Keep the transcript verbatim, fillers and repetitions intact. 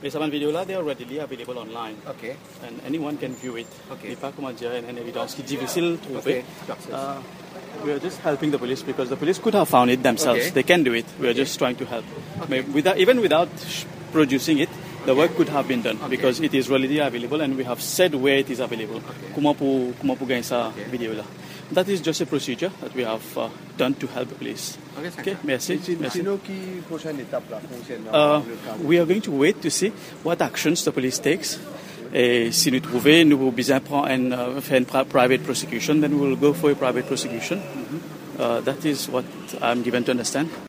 Les saban vidéos-là, they are readily available online. OK. And anyone can view it. OK. Il n'y a pas comment dire une évidence qui est difficile de trouver. OK. Uh, we are just helping the police because the police could have found it themselves. Okay. They can do it. We are Okay. just trying to help. Okay. But without, even without sh- producing it, the Okay. work could have been done Okay. because it is readily available and we have said where it is available. Okay. Comment pour comment pour gagner ça Okay. vidéo là. That is just a procedure that we have uh, done to help the police. OK, c'est Okay, merci. merci. Sinon, qui prochaine étape là concernant Uh, le cas? we are going to wait to see what actions the police takes. Et si nous trouvons, nous besoin prendre une, uh, faire une pri- private prosecution, then we will go for a private prosecution. Uh, that is what I'm given to understand.